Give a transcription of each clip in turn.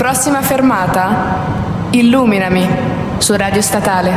Prossima fermata, Illuminami, su Radio Statale.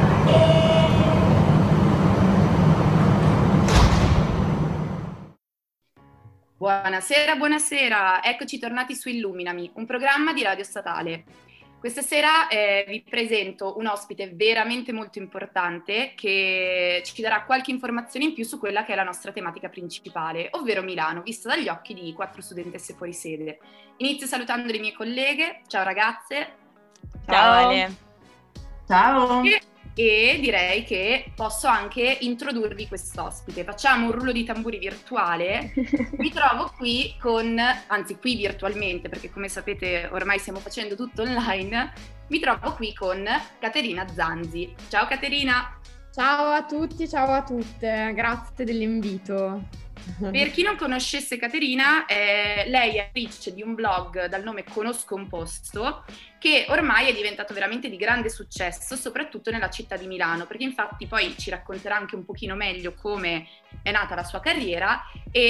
Buonasera, buonasera, eccoci tornati su Illuminami, un programma di Radio Statale. Questa sera vi presento un ospite veramente molto importante che ci darà qualche informazione in più su quella che è la nostra tematica principale, ovvero Milano, vista dagli occhi di 4 studentesse fuori sede. Inizio salutando le mie colleghe. Ciao ragazze. Ciao Ale. Ciao. E direi che posso anche introdurvi quest'ospite. Facciamo un rullo di tamburi virtuale. Mi trovo qui qui virtualmente, perché come sapete ormai stiamo facendo tutto online. Mi trovo qui con Caterina Zanzi. Ciao Caterina. Ciao a tutti, ciao a tutte, grazie dell'invito. Per chi non conoscesse Caterina, lei è autrice di un blog dal nome Conosco un posto, che ormai è diventato veramente di grande successo, soprattutto nella città di Milano, perché infatti poi ci racconterà anche un pochino meglio come è nata la sua carriera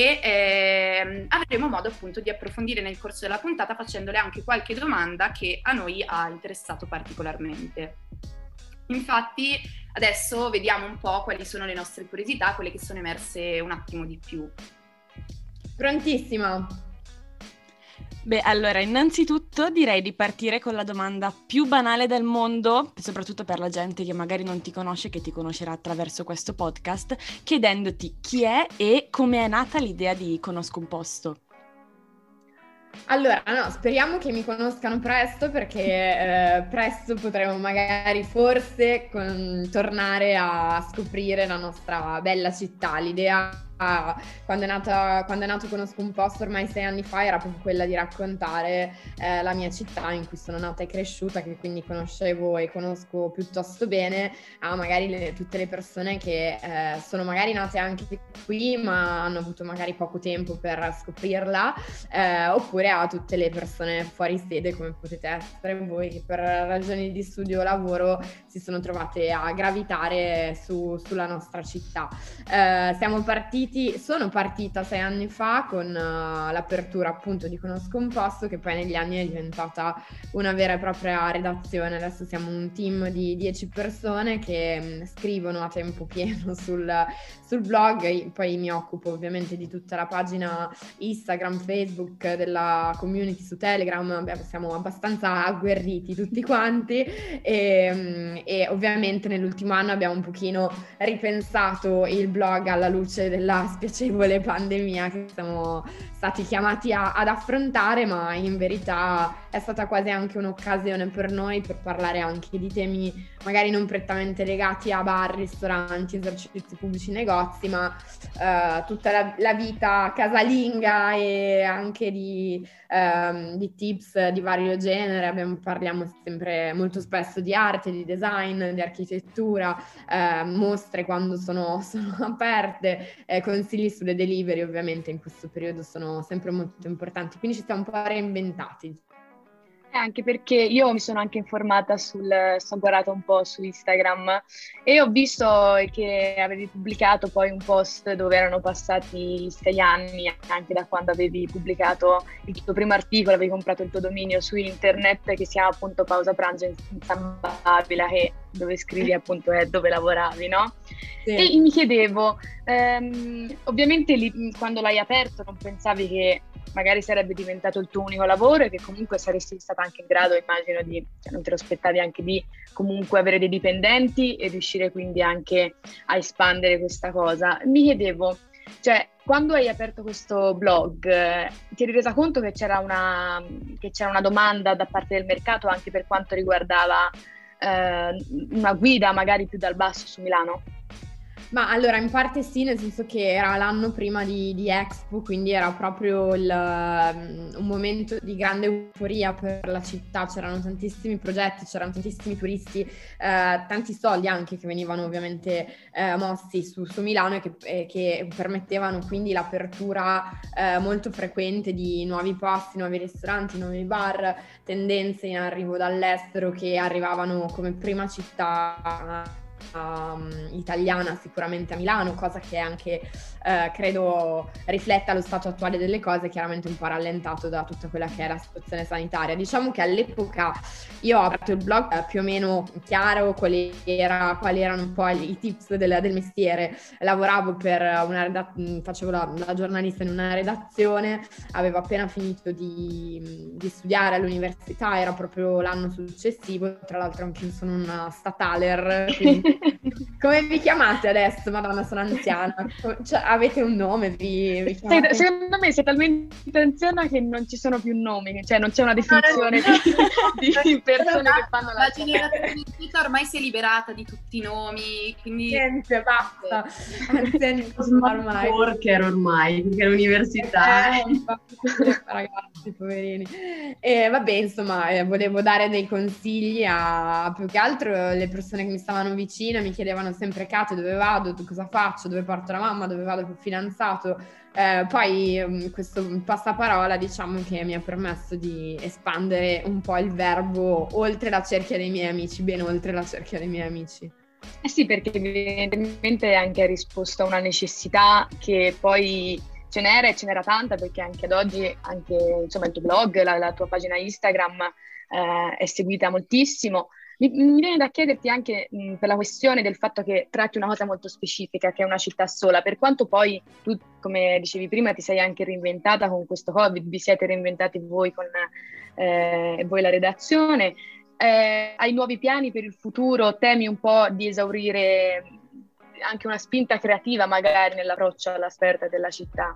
e avremo modo appunto di approfondire nel corso della puntata facendole anche qualche domanda che a noi ha interessato particolarmente. Infatti adesso vediamo un po' quali sono le nostre curiosità, quelle che sono emerse un attimo di più. Prontissima! Beh, allora, innanzitutto direi di partire con la domanda più banale del mondo, soprattutto per la gente che magari non ti conosce, che ti conoscerà attraverso questo podcast, chiedendoti chi è e come è nata l'idea di Conosco un posto. Allora, no, speriamo che mi conoscano presto perché presto potremo magari forse tornare a scoprire la nostra bella città. L'idea quando è nato Conosco un posto ormai 6 anni fa era proprio quella di raccontare la mia città in cui sono nata e cresciuta, che quindi conoscevo e conosco piuttosto bene, a magari tutte le persone che sono magari nate anche qui ma hanno avuto magari poco tempo per scoprirla, oppure a tutte le persone fuori sede come potete essere voi, che per ragioni di studio o lavoro si sono trovate a gravitare sulla nostra città. Sono partita 6 anni fa con l'apertura appunto di Conosco un posto, che poi negli anni è diventata una vera e propria redazione. Adesso siamo un team di 10 persone che scrivono a tempo pieno sul blog, poi mi occupo ovviamente di tutta la pagina Instagram, Facebook, della community su Telegram. Siamo abbastanza agguerriti tutti quanti e ovviamente nell'ultimo anno abbiamo un pochino ripensato il blog alla luce della spiacevole pandemia che siamo stati chiamati ad affrontare, ma in verità è stata quasi anche un'occasione per noi per parlare anche di temi magari non prettamente legati a bar, ristoranti, esercizi pubblici, negozi, ma tutta la vita casalinga e anche di tips di vario genere. Parliamo sempre molto spesso di arte, di design, di architettura, mostre quando sono aperte, consigli sulle delivery ovviamente in questo periodo sono sempre molto importanti, quindi ci siamo un po' reinventati. Anche perché io mi sono anche informata sto guardata un po' su Instagram e ho visto che avevi pubblicato poi un post dove erano passati 6 anni anche da quando avevi pubblicato il tuo primo articolo, avevi comprato il tuo dominio su internet che si chiama appunto Pausa Pranzo in San Babila, che dove scrivi appunto è dove lavoravi, no? Sì. E mi chiedevo, ovviamente quando l'hai aperto non pensavi che magari sarebbe diventato il tuo unico lavoro e che comunque saresti stata anche in grado, immagino, non te lo aspettavi anche di comunque avere dei dipendenti e riuscire quindi anche a espandere questa cosa. Mi chiedevo, cioè, quando hai aperto questo blog, ti eri resa conto che c'era una domanda da parte del mercato anche per quanto riguardava una guida magari più dal basso su Milano? Ma allora in parte sì, nel senso che era l'anno prima di Expo, quindi era proprio un momento di grande euforia per la città, c'erano tantissimi progetti, c'erano tantissimi turisti, tanti soldi anche che venivano ovviamente mossi su Milano e che permettevano quindi l'apertura molto frequente di nuovi posti, nuovi ristoranti, nuovi bar, tendenze in arrivo dall'estero che arrivavano come prima città italiana sicuramente a Milano, cosa che anche credo rifletta lo stato attuale delle cose, chiaramente un po' rallentato da tutta quella che è la situazione sanitaria. Diciamo che all'epoca io ho aperto il blog più o meno chiaro quali erano un po' i tips del mestiere. Lavoravo per facevo la giornalista in una redazione, avevo appena finito di studiare all'università, era proprio l'anno successivo, tra l'altro anche io sono una stataler, quindi come vi chiamate adesso? Madonna, sono anziana. Cioè, avete un nome? Vi chiamate? Secondo me sei talmente anziana che non ci sono più nomi, cioè non c'è una definizione di persone che fanno la generazione Z ormai si è liberata di tutti i nomi, quindi niente, basta. Ormai worker ormai, perché l'università ragazzi, poverini. E vabbè, insomma, volevo dare dei consigli a più che altro le persone che mi stavano vicino, mi chiedevano sempre: Kate, dove vado? Cosa faccio? Dove porto la mamma? Dove vado col fidanzato? Poi questo passaparola, diciamo, che mi ha permesso di espandere un po' il verbo oltre la cerchia dei miei amici, ben oltre la cerchia dei miei amici. Eh sì, perché evidentemente anche ha risposto a una necessità che poi ce n'era e ce n'era tanta, perché anche ad oggi anche insomma il tuo blog, la tua pagina Instagram è seguita moltissimo. Mi viene da chiederti anche per la questione del fatto che tratti una cosa molto specifica, che è una città sola, per quanto poi tu, come dicevi prima, ti sei anche reinventata con questo Covid, vi siete reinventati voi con voi la redazione, hai nuovi piani per il futuro, temi un po' di esaurire anche una spinta creativa magari nell'approccio alla scoperta della città?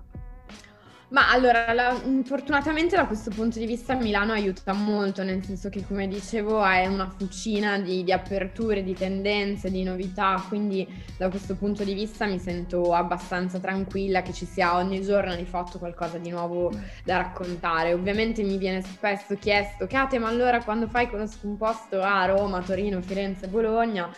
Ma allora, fortunatamente da questo punto di vista Milano aiuta molto, nel senso che, come dicevo, è una fucina di aperture, di tendenze, di novità, quindi da questo punto di vista mi sento abbastanza tranquilla che ci sia ogni giorno di fatto qualcosa di nuovo da raccontare. Ovviamente mi viene spesso chiesto: Kate, ma allora quando fai Conosco un posto a Roma, Torino, Firenze, Bologna?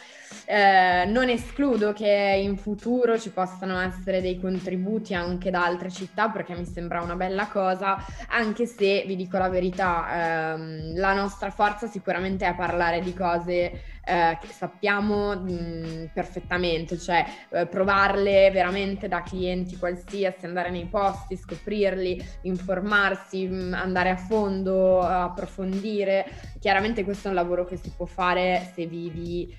Non escludo che in futuro ci possano essere dei contributi anche da altre città, perché mi sembra una bella cosa, anche se vi dico la verità, la nostra forza sicuramente è parlare di cose che sappiamo perfettamente, cioè provarle veramente da clienti qualsiasi, andare nei posti, scoprirli, informarsi, andare a fondo, approfondire. Chiaramente questo è un lavoro che si può fare se vivi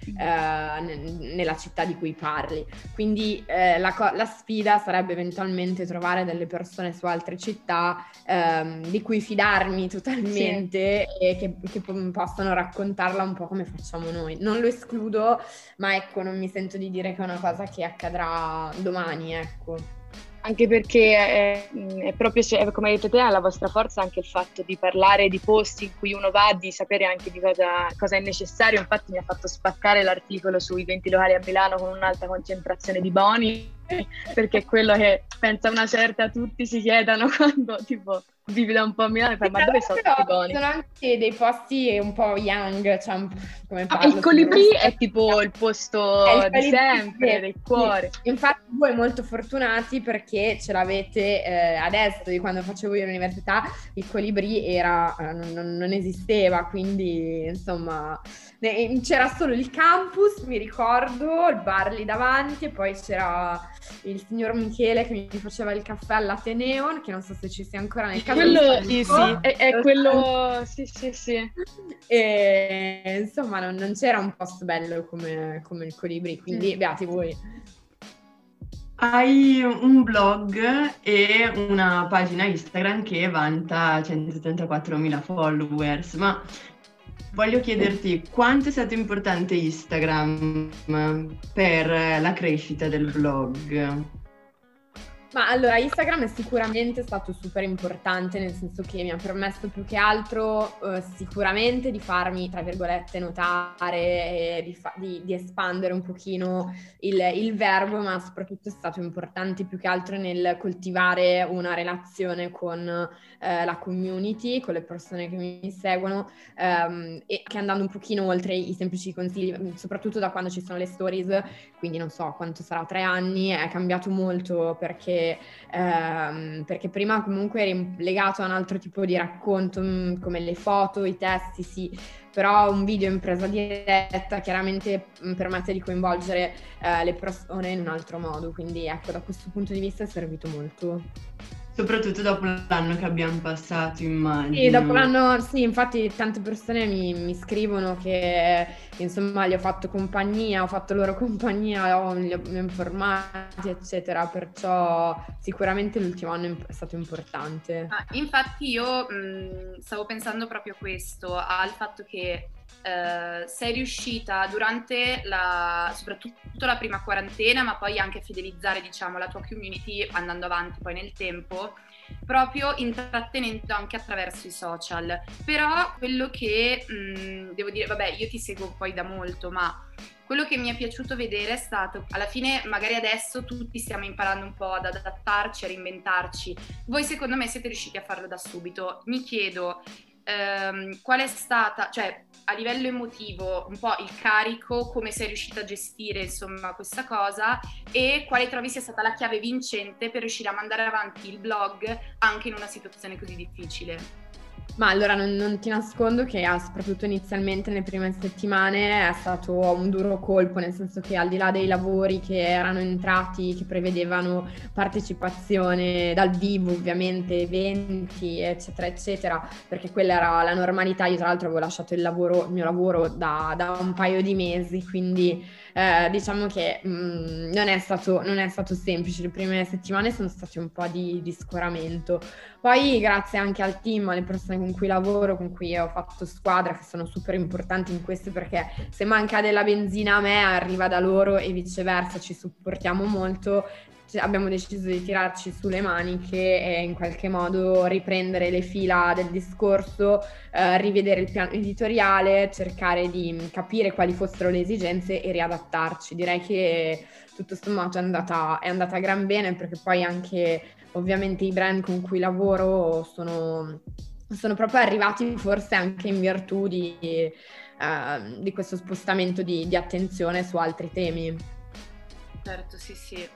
nella città di cui parli, quindi la sfida sarebbe eventualmente trovare delle persone su altre città di cui fidarmi totalmente, sì, e che possano raccontarla un po' come facciamo noi. Non lo escludo, ma ecco, non mi sento di dire che è una cosa che accadrà domani, ecco. Anche perché è proprio, come hai detto te, la vostra forza anche il fatto di parlare di posti in cui uno va, di sapere anche di cosa è necessario. Infatti mi ha fatto spaccare l'articolo sui 20 locali a Milano con un'alta concentrazione di boni, perché è quello che pensa una certa tutti si chiedano quando tipo vivi da un po' a Milano e fai: ma dove sono i boni? Sono anche dei posti un po' young, cioè come il Colibrì è tipo il posto di sempre, del cuore. Sì. Infatti voi molto fortunati perché ce l'avete adesso. Di quando facevo io l'università il Colibrì non esisteva, quindi insomma c'era solo il campus, mi ricordo, il bar lì davanti, e poi c'era il signor Michele che mi faceva il caffè all'Ateneo, che non so se ci sia ancora nel caso. Quello sì, è quello, sì. E insomma non c'era un posto bello come il Colibrì, quindi beati voi. Hai un blog e una pagina Instagram che vanta 174.000 followers, ma voglio chiederti quanto è stato importante Instagram per la crescita del blog? Ma allora, Instagram è sicuramente stato super importante, nel senso che mi ha permesso più che altro sicuramente di farmi, tra virgolette, notare e di espandere un pochino il verbo, ma soprattutto è stato importante più che altro nel coltivare una relazione con la community, con le persone che mi seguono, e che, andando un pochino oltre i semplici consigli, soprattutto da quando ci sono le stories, quindi non so quanto sarà, 3 anni, è cambiato molto, perché perché prima comunque eri legato a un altro tipo di racconto, come le foto, i testi, sì, però un video in presa diretta chiaramente permette di coinvolgere le persone in un altro modo, quindi ecco, da questo punto di vista è servito molto. Soprattutto dopo l'anno che abbiamo passato, immagino. Sì, dopo l'anno, sì, infatti tante persone mi scrivono che insomma gli ho fatto compagnia, ho fatto loro compagnia, li ho informati, eccetera, perciò sicuramente l'ultimo anno è stato importante. Infatti io stavo pensando proprio questo, al fatto che sei riuscita durante soprattutto la prima quarantena, ma poi anche a fidelizzare, diciamo, la tua community andando avanti poi nel tempo, proprio intrattenendo anche attraverso i social. Però quello che devo dire, vabbè, io ti seguo poi da molto, ma quello che mi è piaciuto vedere è stato, alla fine, magari adesso tutti stiamo imparando un po' ad adattarci, a reinventarci. Voi secondo me siete riusciti a farlo da subito. Mi chiedo qual è stata, cioè a livello emotivo, un po' il carico, come sei riuscita a gestire insomma questa cosa, e quale trovi sia stata la chiave vincente per riuscire a mandare avanti il blog anche in una situazione così difficile. Ma allora non ti nascondo che soprattutto inizialmente nelle prime settimane è stato un duro colpo, nel senso che al di là dei lavori che erano entrati, che prevedevano partecipazione dal vivo, ovviamente, eventi, eccetera, eccetera, perché quella era la normalità. Io tra l'altro avevo lasciato il mio lavoro da un paio di mesi, quindi diciamo che non è stato semplice. Le prime settimane sono state un po' di scoramento. Poi grazie anche al team, alle persone con cui lavoro, con cui ho fatto squadra, che sono super importanti in questo, perché se manca della benzina a me arriva da loro e viceversa, ci supportiamo molto. Abbiamo deciso di tirarci sulle maniche e in qualche modo riprendere le fila del discorso, rivedere il piano editoriale, cercare di capire quali fossero le esigenze e riadattarci. Direi che tutto sommato è andata a gran bene, perché poi anche ovviamente i brand con cui lavoro sono proprio arrivati forse anche in virtù di questo spostamento di attenzione su altri temi. Certo, sì.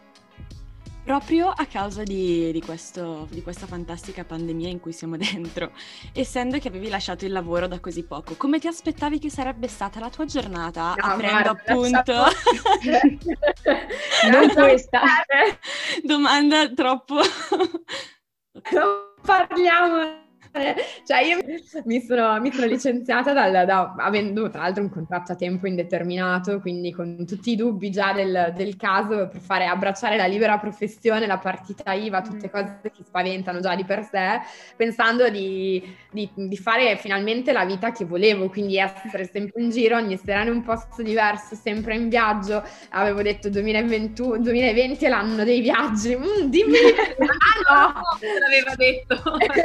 Proprio a causa di questa fantastica pandemia in cui siamo dentro, essendo che avevi lasciato il lavoro da così poco, come ti aspettavi che sarebbe stata la tua giornata, aprendo appunto... Non questa. Domanda troppo... Non parliamo... Cioè io mi sono licenziata avendo tra l'altro un contratto a tempo indeterminato, quindi con tutti i dubbi già del caso, per abbracciare la libera professione, la partita IVA, tutte cose che spaventano già di per sé, pensando di fare finalmente la vita che volevo, quindi essere sempre in giro, ogni sera in un posto diverso, sempre in viaggio. Avevo detto 2020 è l'anno dei viaggi, dimmi! No, l'aveva detto.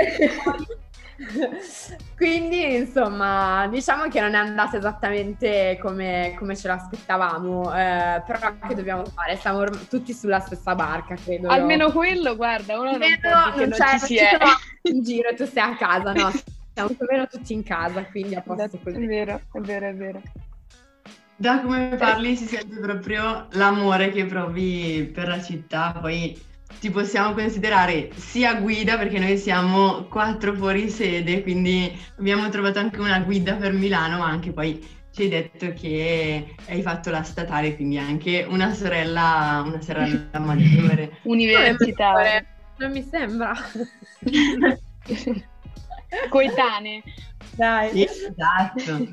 Quindi insomma diciamo che non è andata esattamente come ce l'aspettavamo, però che dobbiamo fare? Siamo tutti sulla stessa barca, credo. Almeno quello, guarda, uno non c'è, ci si è in giro e tu sei a casa, no? Siamo più o meno tutti in casa, quindi a posto così. È vero. Da come parli si sente proprio l'amore che provi per la città. Poi ti possiamo considerare sia guida, perché noi siamo 4 fuori sede, quindi abbiamo trovato anche una guida per Milano, ma anche poi ci hai detto che hai fatto la statale, quindi anche una sorella maggiore. Universitaria. Non mi sembra. Coetanee. Dai. Esatto.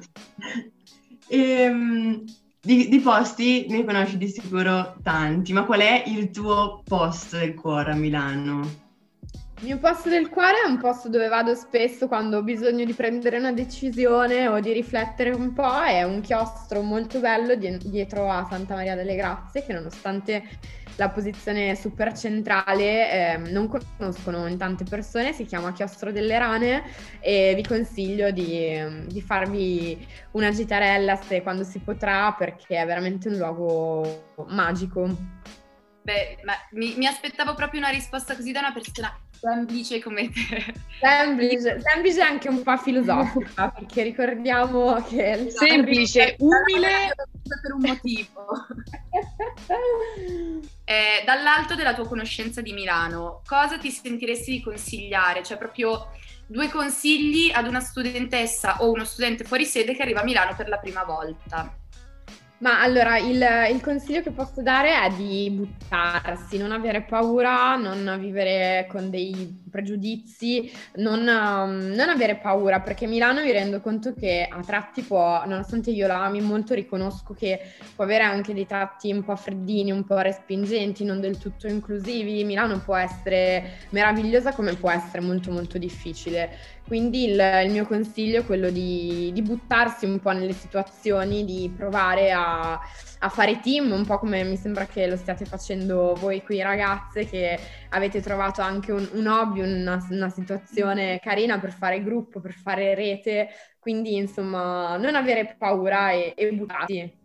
Di posti ne conosci di sicuro tanti, ma qual è il tuo posto del cuore a Milano? Il mio posto del cuore è un posto dove vado spesso quando ho bisogno di prendere una decisione o di riflettere un po'. È un chiostro molto bello dietro a Santa Maria delle Grazie, che nonostante la posizione super centrale non conoscono in tante persone. Si chiama Chiostro delle Rane e vi consiglio di farvi una gitarella quando si potrà, perché è veramente un luogo magico. Beh, ma mi aspettavo proprio una risposta così da una persona semplice come te. Semplice e anche un po' filosofica, perché ricordiamo che... Semplice, umile... Per un motivo. dall'alto della tua conoscenza di Milano, cosa ti sentiresti di consigliare? Cioè proprio 2 consigli ad una studentessa o uno studente fuori sede che arriva a Milano per la prima volta. Ma allora, il consiglio che posso dare è di buttarsi, non avere paura, non vivere con dei pregiudizi, non avere paura, perché Milano mi rendo conto che a tratti può, nonostante io la ami molto, riconosco che può avere anche dei tratti un po' freddini, un po' respingenti, non del tutto inclusivi. Milano può essere meravigliosa come può essere molto molto difficile. Quindi il mio consiglio è quello di buttarsi un po' nelle situazioni, di provare a fare team, un po' come mi sembra che lo stiate facendo voi qui ragazze, che avete trovato anche un hobby, una situazione carina per fare gruppo, per fare rete, quindi insomma non avere paura e buttarsi.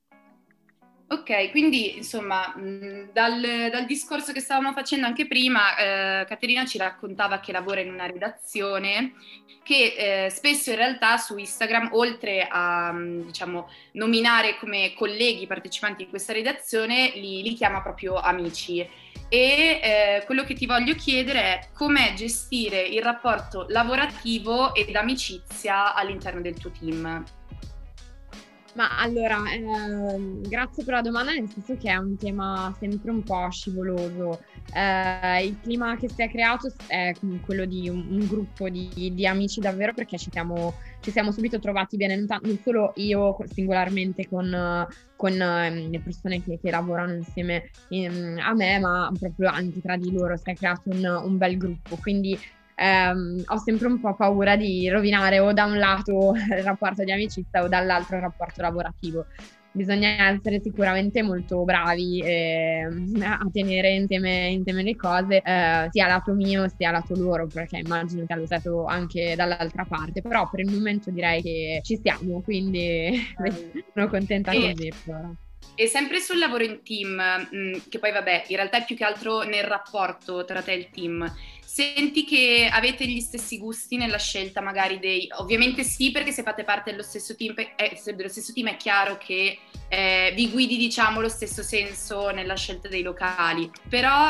Ok, quindi insomma dal discorso che stavamo facendo anche prima, Caterina ci raccontava che lavora in una redazione che spesso in realtà su Instagram, oltre a diciamo nominare come colleghi partecipanti di questa redazione, li chiama proprio amici. E quello che ti voglio chiedere è com'è gestire il rapporto lavorativo ed amicizia all'interno del tuo team. Ma allora, grazie per la domanda, nel senso che è un tema sempre un po' scivoloso. Il clima che si è creato è quello di un gruppo di amici davvero, perché ci siamo subito trovati bene, non solo io singolarmente con le persone che lavorano insieme a me, ma proprio anche tra di loro si è creato un bel gruppo. Quindi ho sempre un po' paura di rovinare o da un lato il rapporto di amicizia o dall'altro il rapporto lavorativo. Bisogna essere sicuramente molto bravi a tenere insieme le cose, sia lato mio sia lato loro, perché immagino che allo stato anche dall'altra parte, però per il momento direi che ci siamo, quindi sono contenta così. E sempre sul lavoro in team, che poi vabbè, in realtà è più che altro nel rapporto tra te e il team, senti che avete gli stessi gusti nella scelta magari ovviamente sì, perché se fate parte dello stesso team è chiaro che vi guidi diciamo lo stesso senso nella scelta dei locali, però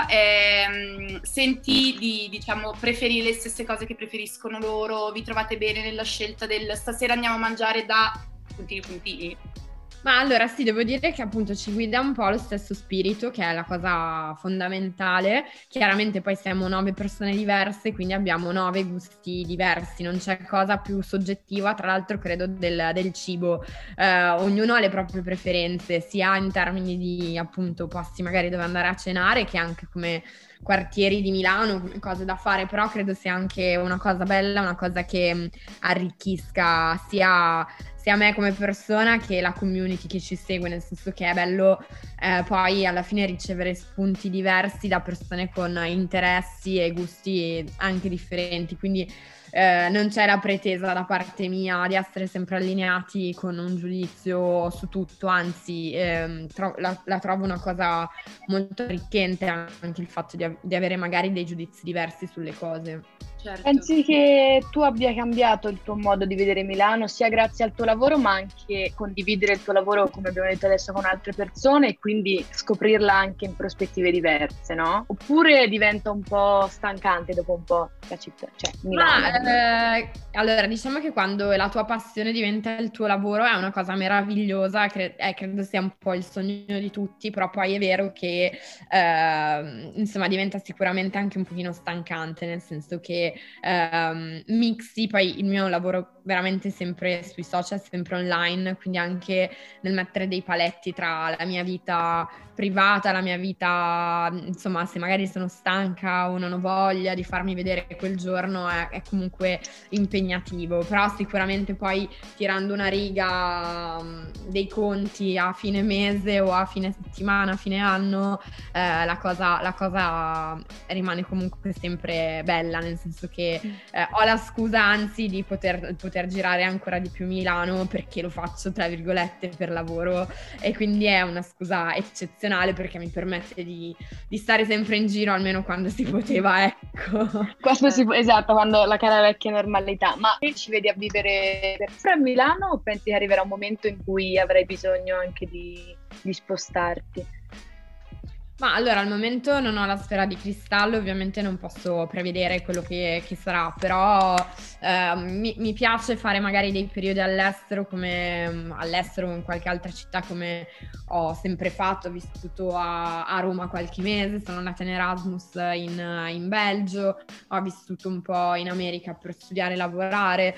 senti di diciamo preferire le stesse cose che preferiscono loro, vi trovate bene nella scelta del stasera andiamo a mangiare da puntini? Ma allora sì, devo dire che appunto ci guida un po' lo stesso spirito, che è la cosa fondamentale. Chiaramente poi siamo 9 persone diverse, quindi abbiamo 9 gusti diversi, non c'è cosa più soggettiva, tra l'altro credo del cibo. Ognuno ha le proprie preferenze, sia in termini di appunto posti magari dove andare a cenare, che anche come quartieri di Milano, come cose da fare, però credo sia anche una cosa bella, una cosa che arricchisca sia me come persona che la community che ci segue, nel senso che è bello poi alla fine ricevere spunti diversi da persone con interessi e gusti anche differenti, quindi non c'è la pretesa da parte mia di essere sempre allineati con un giudizio su tutto, anzi la trovo una cosa molto arricchente anche il fatto di avere magari dei giudizi diversi sulle cose. Certo. Pensi che tu abbia cambiato il tuo modo di vedere Milano sia grazie al tuo lavoro, ma anche condividere il tuo lavoro, come abbiamo detto adesso, con altre persone e quindi scoprirla anche in prospettive diverse, no? Oppure diventa un po' stancante dopo un po' la città, cioè Milano? Allora, diciamo che quando la tua passione diventa il tuo lavoro è una cosa meravigliosa, credo sia un po' il sogno di tutti, però poi è vero che insomma diventa sicuramente anche un pochino stancante, nel senso che mixi, poi il mio lavoro veramente sempre sui social, sempre online, quindi anche nel mettere dei paletti tra la mia vita privata, la mia vita, insomma, se magari sono stanca o non ho voglia di farmi vedere quel giorno è comunque impegnativo, però sicuramente poi tirando una riga dei conti a fine mese o a fine settimana, a fine anno, la cosa rimane comunque sempre bella, nel senso che ho la scusa anzi di poter girare ancora di più Milano, perché lo faccio tra virgolette per lavoro, e quindi è una scusa eccezionale perché mi permette di stare sempre in giro, almeno quando si poteva, ecco. Esatto, quando la cara vecchia normalità. Ma ci vedi a vivere per sempre a Milano o pensi che arriverà un momento in cui avrai bisogno anche di spostarti? Ma allora al momento non ho la sfera di cristallo, ovviamente non posso prevedere quello che sarà, però mi piace fare magari dei periodi all'estero, come all'estero o in qualche altra città, come ho sempre fatto. Ho vissuto a Roma qualche mese, sono andata in Erasmus in Belgio, ho vissuto un po' in America per studiare e lavorare,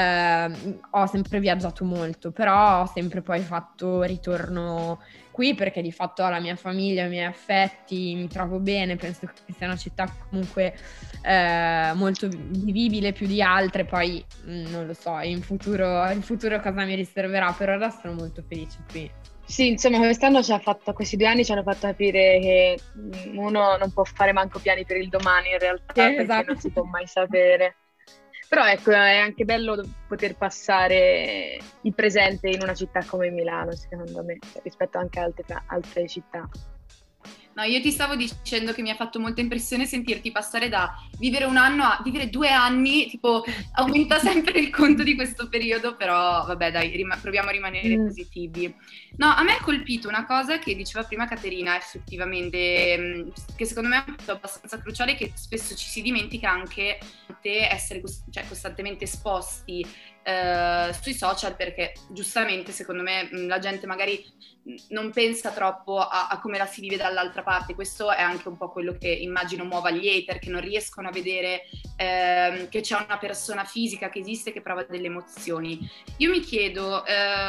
ho sempre viaggiato molto, però ho sempre poi fatto ritorno qui perché di fatto ho la mia famiglia, i miei affetti, mi trovo bene, penso che sia una città comunque molto vivibile più di altre, poi non lo so, il futuro cosa mi riserverà, per ora sono molto felice qui. Sì, insomma, questi 2 anni ci hanno fatto capire che uno non può fare manco piani per il domani in realtà, perché esatto. non si può mai sapere. Però ecco, è anche bello poter passare il presente in una città come Milano, secondo me, rispetto anche a altre città. No, io ti stavo dicendo che mi ha fatto molta impressione sentirti passare da vivere 1 anno a vivere 2 anni, tipo aumenta sempre il conto di questo periodo, però vabbè dai, proviamo a rimanere positivi. No, a me ha colpito una cosa che diceva prima Caterina, effettivamente, che secondo me è un punto abbastanza cruciale, che spesso ci si dimentica anche essere costantemente esposti sui social, perché giustamente secondo me la gente magari non pensa troppo a come la si vive dall'altra parte. Questo è anche un po' quello che immagino muova gli hater, che non riescono a vedere che c'è una persona fisica che esiste, che prova delle emozioni. Io mi chiedo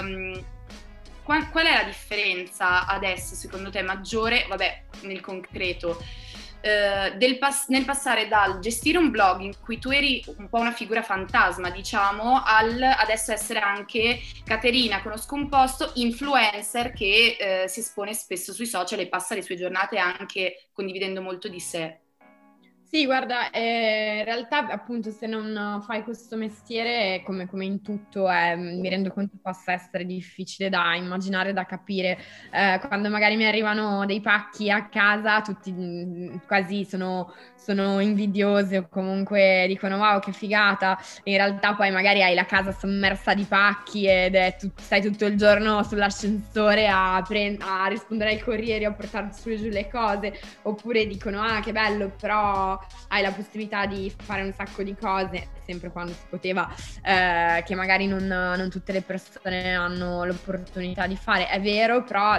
qual è la differenza adesso secondo te maggiore, vabbè, nel concreto, nel passare dal gestire un blog in cui tu eri un po' una figura fantasma, diciamo, adesso essere anche Caterina Conosco un Posto, influencer che si espone spesso sui social e passa le sue giornate anche condividendo molto di sé. Sì, guarda, in realtà appunto se non fai questo mestiere, come in tutto, mi rendo conto possa essere difficile da immaginare, da capire. Quando magari mi arrivano dei pacchi a casa, tutti quasi sono invidiosi o comunque dicono wow che figata. In realtà poi magari hai la casa sommersa di pacchi ed stai tutto il giorno sull'ascensore a rispondere ai corrieri, a portare su e giù le cose, oppure dicono ah che bello, però hai la possibilità di fare un sacco di cose, sempre quando si poteva, che magari non tutte le persone hanno l'opportunità di fare. È vero, però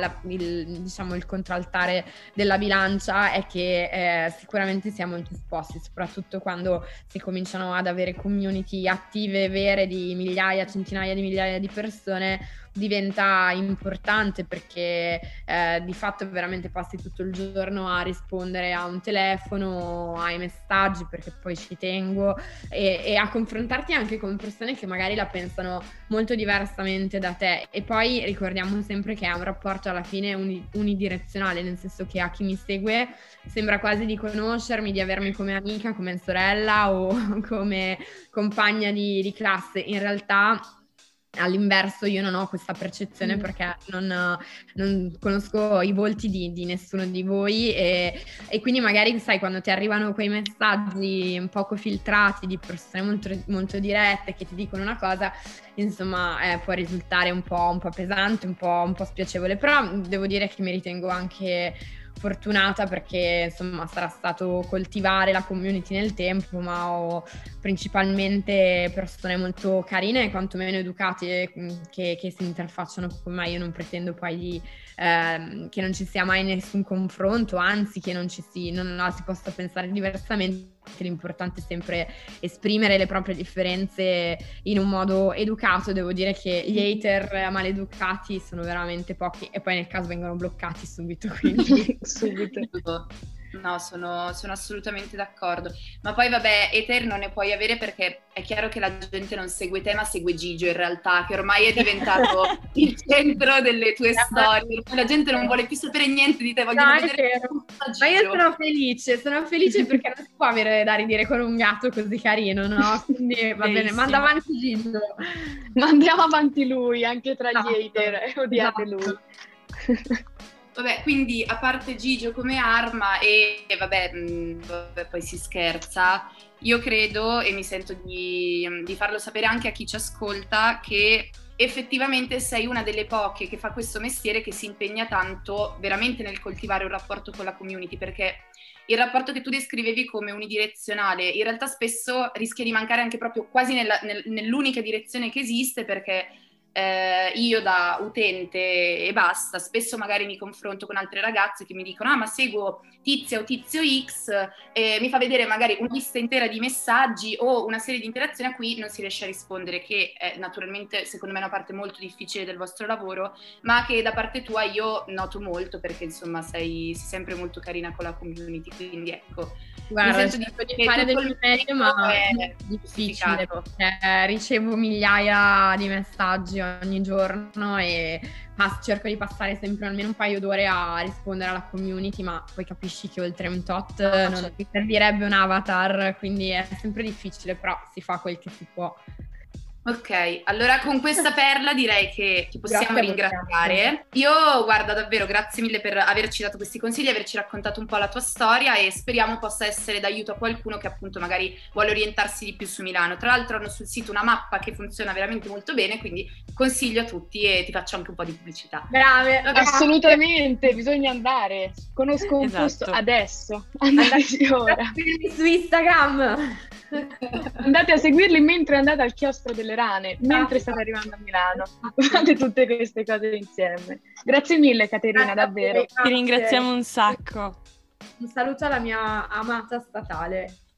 il contraltare della bilancia è che sicuramente siamo molto esposti, soprattutto quando si cominciano ad avere community attive, vere, di migliaia, centinaia di migliaia di persone. Diventa importante perché di fatto veramente passi tutto il giorno a rispondere a un telefono, ai messaggi, perché poi ci tengo, e a confrontarti anche con persone che magari la pensano molto diversamente da te. E poi ricordiamo sempre che è un rapporto alla fine unidirezionale, nel senso che a chi mi segue sembra quasi di conoscermi, di avermi come amica, come sorella o come compagna di classe. In realtà all'inverso io non ho questa percezione perché non conosco i volti di nessuno di voi e quindi magari sai quando ti arrivano quei messaggi un poco filtrati di persone molto, molto dirette che ti dicono una cosa, insomma può risultare un po' pesante, un po' spiacevole, però devo dire che mi ritengo anche fortunata perché insomma sarà stato coltivare la community nel tempo, ma ho principalmente persone molto carine e quantomeno educate che si interfacciano con me. Io non pretendo poi che non ci sia mai nessun confronto, anzi che non si possa pensare diversamente. L'importante è sempre esprimere le proprie differenze in un modo educato. Devo dire che gli hater maleducati sono veramente pochi e poi nel caso vengono bloccati subito, quindi subito. No, sono assolutamente d'accordo. Ma poi vabbè, hater non ne puoi avere perché è chiaro che la gente non segue te, ma segue Gigio in realtà, che ormai è diventato il centro delle tue storie. La gente non vuole più sapere niente di te, vogliono vedere tutto Gigio. Ma io sono felice perché non si può avere da ridire con un gatto così carino, no? Quindi va bene, manda avanti Gigio. Mandiamo avanti lui, anche tra gli hater, odiate lui. Vabbè, quindi a parte Gigio come arma e vabbè, poi si scherza, io credo e mi sento di farlo sapere anche a chi ci ascolta che effettivamente sei una delle poche che fa questo mestiere, che si impegna tanto veramente nel coltivare un rapporto con la community, perché il rapporto che tu descrivevi come unidirezionale in realtà spesso rischia di mancare anche proprio quasi nell'unica direzione che esiste, perché io da utente e basta, spesso magari mi confronto con altre ragazze che mi dicono ma seguo Tizia o Tizio X, e mi fa vedere magari una lista intera di messaggi o una serie di interazioni a cui non si riesce a rispondere, che è naturalmente secondo me una parte molto difficile del vostro lavoro, ma che da parte tua io noto molto, perché insomma sei sempre molto carina con la community, quindi ecco. Guarda, Mi sento cerco di fare del mio meglio, ma è difficile perché ricevo migliaia di messaggi ogni giorno e cerco di passare sempre almeno un paio d'ore a rispondere alla community, ma poi capisci che oltre un tot non ti servirebbe un avatar, quindi è sempre difficile, però si fa quel che si può. Ok, allora con questa perla direi che ti possiamo ringraziare. Io, guarda, davvero grazie mille per averci dato questi consigli, averci raccontato un po' la tua storia, e speriamo possa essere d'aiuto a qualcuno che appunto magari vuole orientarsi di più su Milano. Tra l'altro hanno sul sito una mappa che funziona veramente molto bene, quindi consiglio a tutti e ti faccio anche un po' di pubblicità. Brave! Assolutamente, bisogna andare. Conosco un posto adesso. Andate ora. Su Instagram! Andate a seguirli mentre andate al chiostro delle rane, mentre state arrivando a Milano. Fate tutte queste cose insieme. Grazie mille Caterina, davvero. Ti ringraziamo un sacco. Un saluto alla mia amata statale.